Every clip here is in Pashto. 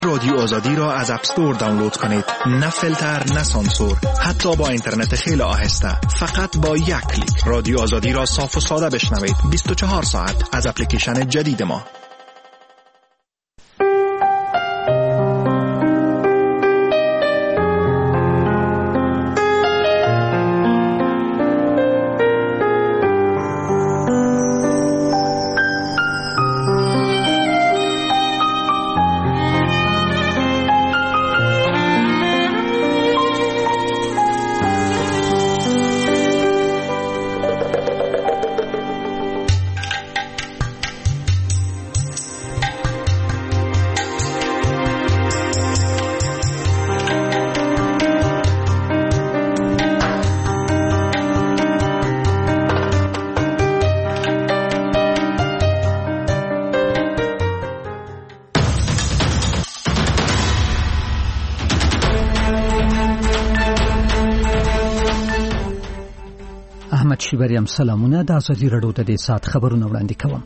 رادیو آزادی را از اپستور دانلود کنید. نه فیلتر، نه سانسور، حتی با اینترنت خیلی آهسته. فقط با یک کلیک رادیو آزادی را صاف و ساده بشنوید. 24 ساعت از اپلیکیشن جدید ما. شیبریم سلامونه. د ازادي رادیو د دې سات خبرونه وړاندې کوم.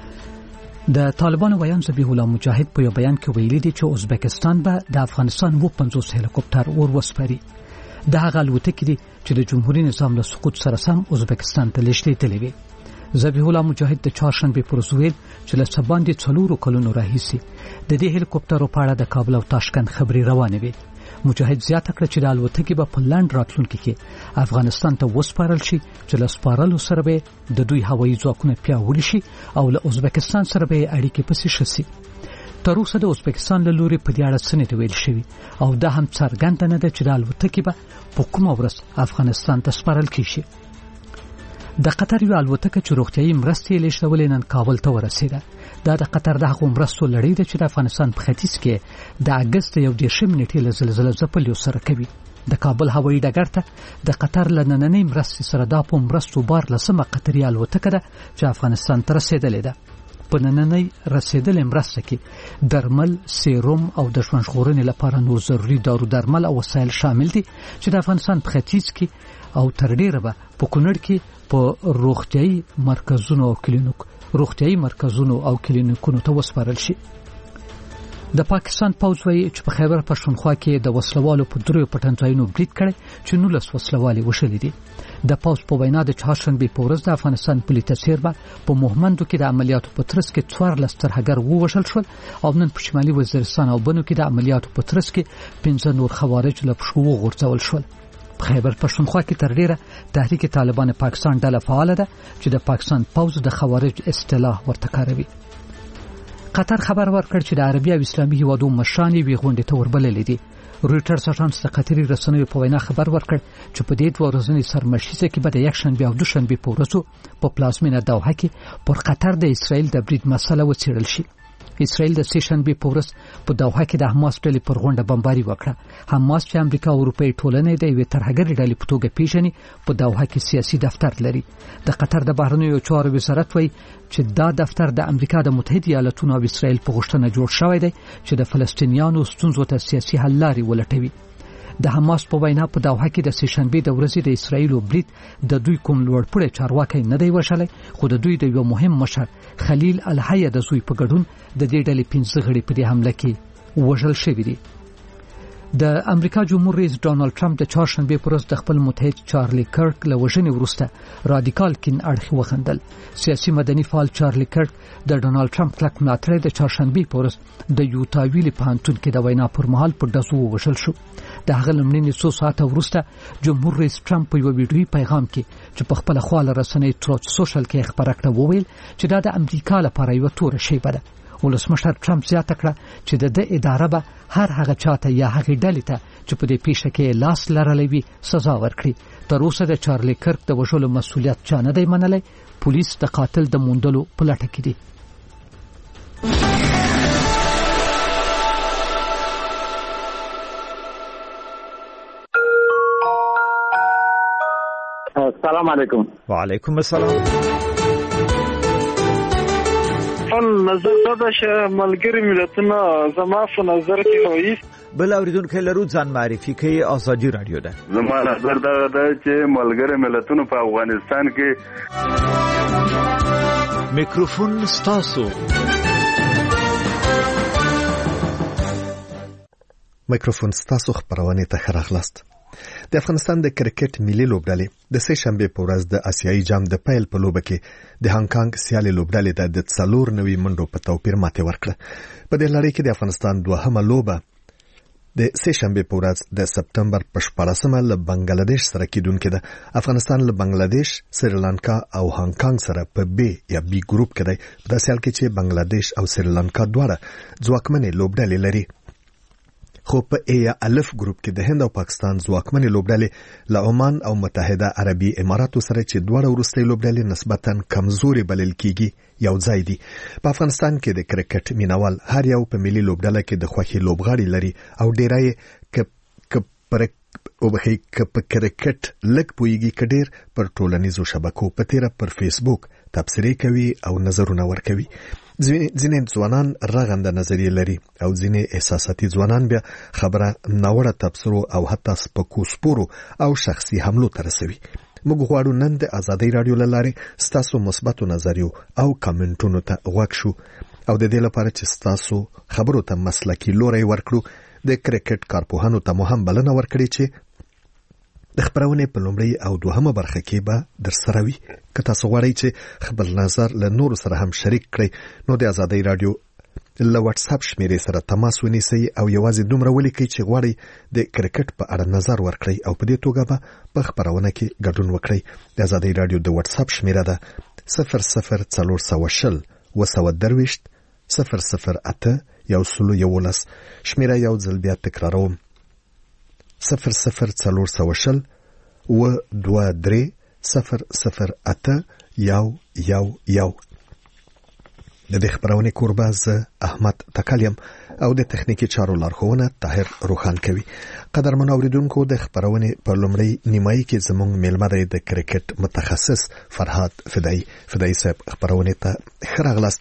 د طالبانو ویان ذبیح الله مجاهد په یو بیان کې ویلي دي چې ازبکستان به د افغانستان 50 هلیکوپټر اور وسپاري. د هغه الوتکې دي چې د جمهوریت نظام له سقوط سره سم ازبکستان ته لېږدېدلې وي. ذبیح الله مجاهد د چهارشنبه پر ورځ ویل چې له سباندې 4 کلونو راهیسي د دې هلیکوپټرو په اړه د کابل او تاشکند خبري روانې وي. مجاهد زیاته کړه چې د الوتکې به په لاند راتلونکي کې افغانستان ته وسپارل شي چې له سپارلو سره به د دوی هوایي ځواکونه پیاوړي شي او له ازبکستان سره به اړیکې پسې شي. تر اوسه د ازبکستان له لوري په دې اړه څه نه ویل شوی او دا هم څرګنده نه ده چې د الوتکې به په کومه ورځ افغانستان ته سپارل کیږي. د قطر یو الوتکه چې روغتيایي مرستې لیږدولې نن کابل ته ورسېده. دا د قطر د هغو مرستو لړۍ ده چې د افغانستان په ختیځ کې د اگست 11 نیټې له زلزلې ځپل یو سره کوي. د کابل هوایي ډګر ته د قطر لنننۍ مرستې سره د په مرستو بار لسمه قطري الوتکه ده چې افغانستان ته رسیدلې ده. په نننۍ رسیدلې مرسته کې درمل، سیروم او د ژوند ژغورنې لپاره نور ضروري دارو درمل او وسایل شامل دي چې د افغانستان په ختیځ کې او تر ډیره به په کونړ کې په روغتيایي مرکزونو او کلینیکونو ته وسپارل شي. د پاکستان پوځ وایي چې په خیبر پښتونخوا کې د وسلوالو په دریو پټنځایونو برید کړی چې 19 وسلوالي وشلې دي. د پوځ په وینا د چهارشنبه په ورځ د افغانستان پولیس سیربا په موهمندو کې د عملیاتو په ترڅ کې 14 ترهګر ووژل شول او نن په شمالي وزیرستان او بنو کې د عملیاتو په ترڅ کې 15 نور خوارج له پښو وغورځول شول. په خیبر پښتونخوا کې تر ډیره تحریک طالبان پاکستان ډله فعال ده چې د پاکستان پوځ د خوارج اصطلاح ورته کاروي. قطر خبر ورکړ چې د عربي او اسلامي هیوادو مشران وی غونډه ته وربللې دي. رويټرز اژانس د قطري رسنیو په وینا خبر ورکړ چې په دې دوه ورځنۍ سرمشیزه کې به د یک شنبه او دوشنبه په ورځو په پلازمینه دوحه کې پر قطر د اسرائیل د برید مسله وڅېړل شي. اسرائیل د سه شنبه په ورځ په دوحه کې د حماس ډلې پر غونډه بمباري وکړه. حماس چې امریکا او اروپای ټولنې د یوې ترهګرې ډلې په توګه پیژني په دوحه کې سیاسي دفتر لري. د قطر د بهرنیو چارو وزارت وایي چې دا دفتر د امریکا د متحده ایالاتونو او اسرائیل په غوښتنه جوړ شوی دی چې د فلسطینیانو ستونزو ته سیاسي حل لارې ولټوي. د حماس په وینا په دوحه کې د سه شنبه د ورځې د اسرائیل برید د دوی کوم لوړپوړی چارواکي نه دی وشلای، خو د دوی د یو مهم مشر خلیل الحیه د زوی په ګډون د دې ډلې 15 غړي په دې حمله کې وژل شوی دي. د امریکا جمهور رئیس ډانلډ ټرمپ د چهارشنبه پر ورځ د خپل متحد چارلی کرک له وژنې وروسته رادیکال کین اړخ وخندل. سیاسي مدني فعال چارلی کرک د ډانلډ ټرمپ کلک ملاتړی د چهارشنبه پر ورځ د یوتا ویلي پوهنتون کې د وینا پر مهال په دزو وژل شو. د هغه لمړني 2 ساعته وروسته جمهور رئیس ټرمپ په یو ویډیوي پیغام کې چې په خپل خواله رسنۍ تروت سوشل کې خبره کړه وویل چې دا د امریکا لپاره یو تور شی بده. ولسمشر ټرمپ زیاته کړه چې د اداره به هر هغه چاته یا هغه ډلې ته چې په دې پیښه کې لاس لرلې وي سزا ورکړي. تر اوسه د چارلی کرک د وژلو مسؤلیت چا نه دی منلی. پولیس د قاتل د موندلو په لټه کې دي. السلام علیکم. وعلیکم السلام. نظر دا چې ملګری ملتونه زما په نظر کې وایي بل اوریدونکو لرو ځان معرفي کوي. ازادي رادیو ده. زما نظر دا چې ملګری ملتونه په افغانستان کې میکروفون ستاسو. مایکروفون ستاسو خبرونه ته راغلاست. د افغانستان د کرکټ ملي لوبډلې د سه شنبه په ورځ د آسیایي جام د پیل په لوبه کې د هانګ کانګ سیالي لوبډلې د 4 منډو په توپیر ماته ورکړه. په دې لړۍ کې د افغانستان دوهمه لوبه د سه شنبه په ورځ د سپتمبر په 14مه له بنگلاديش سره کېدونکې ده. افغانستان له بنگلاديش، سریلانکا او هانګ کانګ سره په بي یا بي ګروپ کې دی. په داسې حال کې چې بنگلاديش او سریلانکا دواړه ځواکمنې لوبډلې لري. خو په ای یا الف ګروپ کې د هند او پاکستان ځواکمنې لوبډلې له عمان او متحده عربي اماراتو سره چې دواړه وروستۍ لوبډلې نسبتاً کمزوري بلل کیږي یو ځای دي. په افغانستان کې د کرکټ مینوال هر یو په ملي لوبډله کې د خوښي لوبغاړي لري او ډیرای په کرکټ لږ پویږي کډیر پر ټولنیزو شبکو په تیره پر فیسبوک تبصرې کوي او نظرونه ورکوي. ځینې ځوانان رغنده نظریه لري او ځینې احساساتي ځوانان بیا خبره ناوړه تبصرو او حتی سپکو سپورو او شخصي حملو ته رسوي. موږ غواړو نن د آزادۍ رادیو له لارې ستاسو مثبتو نظریو او کمنټونو ته غوږ شو او د دې لپاره چې ستاسو خبرو ته مسلکي لوری ورکړو د کرکټ کارپوهانو ته مو هم بلنه ورکړي چې د خبرونې په لومړی او دوهمه برخه کې به در سره وي. که تاسو غواړئ چې خپل نظر له نورو سره هم شریک کړئ نو د آزادۍ رادیو له واتس اپ شمیرې سره تماس ونیسئ او یوازې دومره ولیکئ چې غواړئ د کرکټ په اړه نظر ورکړئ او په دې توګه به په خبرونه کې ګډون وکړئ. د آزادۍ رادیو د واتس اپ شمیره ده 00420 230 008 111. شمیره یو ځل بیا تکراروم 00420 230 008 111. د دې خبرونه کوربه زه احمد تکلیم او د تخنیکی چارو لارښوونه طاهر روخان کوي. قدرمن اوریدونکو د خبرونه په لومړی نیمایي کې زموږ میلمه دی د کرکټ متخصص فرهاد فدایی صاحب. خبرونه ته خراغلاست.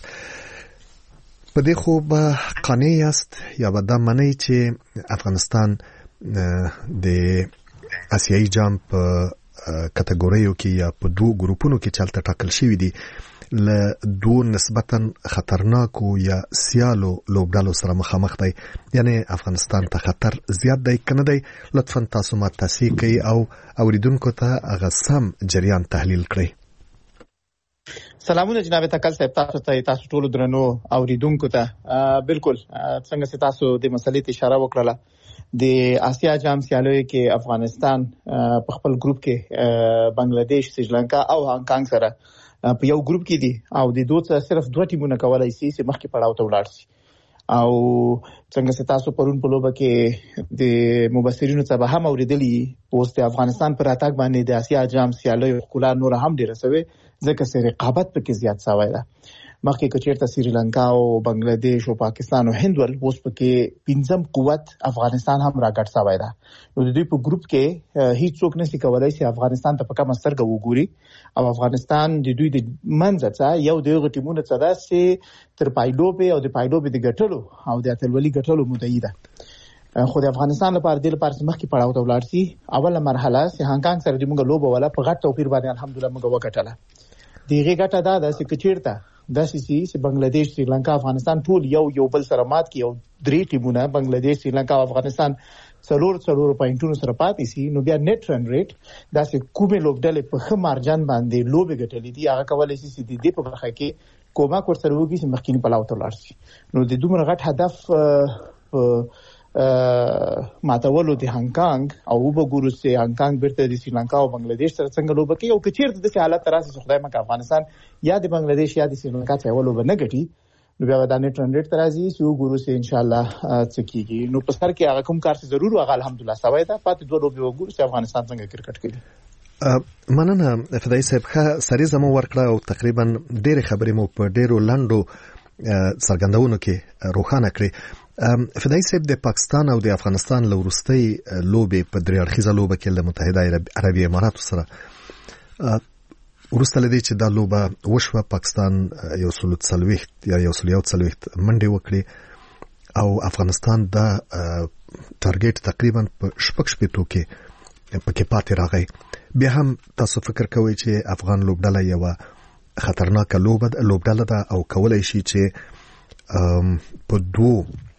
په دې خو به قانع یاست یا به دا منئ چې افغانستان د آسیایي جام په کټګوریو کې یا په دوه ګروپونو کې چلته ټاکل شوی دي له دوه نسبتاً خطرناکو یا سیالو لوبډالو سره مخامخ دی. یعنی افغانستان ته خطر زیات دی کنه دی. لطفاً تاسو ما تصحیح کړئ او اوریدونکو ته هغه سم جریان تحلیل کړئ. سلامونه جناب تکل صاحب، تاسو ټول درنو اوریدونکو ته بالکل څنګه چې تاسو د مسلې ته اشاره وکړه د آسیا جام سیالیو کې افغانستان په خپل ګروپ کې بنگلاديش، سریلانکا او هانګ کانګ سره په یو ګروپ کې دي او د دوه څخه صرف 2 ټیمونه کولای شي چې مخکې پړاو ته ولاړ شي. او څنګه چې تاسو پرون په لوبه کې د مبصرینو څخه هم اوریدلی اوس د افغانستان پر اتاک باندې د آسیا جام سیالیو خلا نور هم ډیر سوي ځکه چې رقابت پکې زیات شوی ده. مخکې کچیرته سریلانکا او بنگلاديش او پاکستان او هند ول اوس پکې پنځم قوت افغانستان هم راګټ شوی ده. نو د دې په ګروپ کې هیڅ څوک نشي کولای چې افغانستان ته په کومه سترګه وګوري او افغانستان د دوی د منځ څخه یو د ټیمونو څخه چې تر پایلوبې او د پایلوبې د ګټلو او د اتلولي ګټلو مدعي ده. خو د افغانستان لپاره د مخکې پړاو ته ولاړ شي. اوله مرحله چې هانګ کانګ سره د موږ لوبه ولا په غټ توپیر باندې الحمدلله موږ وګټله. دیغه ګټه دا چې کچیرته د چې بنگلاديش، سریلانکا، افغانستان ټول یو بل سره مات کی او 3 ټیمونه بنگلاديش، سریلانکا او افغانستان څلور پوینټونو سره پاتې سي. نو بیا نیټ رن ریټ دا چې کومه لوبډلې په خمارجان باندې لوبې ګټلې دي هغه کولای شي چې د دې په برخه کې کومک ورسره وکړي چې مخکینی پلاو ته ولاړ شي. نو د دومره غټ هدف ماتولو د هانګ کانګ او وګورو چې هانګ کانګ بیرته د سریلانکا او بنگلاديش سره څنګه لوبه کوي او کچیرته د حالت راځي خدای مکه افغانستان یا د بنگلاديش یا د سریلانکا څخه لوبه نه ګټي نو بیا د نیټ رن ریټ راځي چې وګورو چې ان شاء الله څه کیږي. نو په سر کې هغه کوم کار چې ضرور هغه الحمدلله سوي ده. پاتې دوه لوبې وګورو چې افغانستان څنګه کرکټ کوي. مننه فدای صاحب. ښه سری زمو ورکړه او تقریبا ډېر خبرې مو په ډېرو لنډو څرګندونو کې روښانه کړې. فدای صاحب د پاکستان او د افغانستان لورستۍ لوبې په درې اړخیزه لوبه کې د متحده عربي اماراتو سره ورسته لدی چې دا لوبه وشوه. پاکستان 140 یا 140 منډې وکړي او افغانستان دا ټارګټ تقریبا په شپږ کې پکې پاتې راغی. بیا هم تاسو فکر کوئ چې افغان لوبډله یو خطرناک لوبډله ده او کولای شي چې په دوه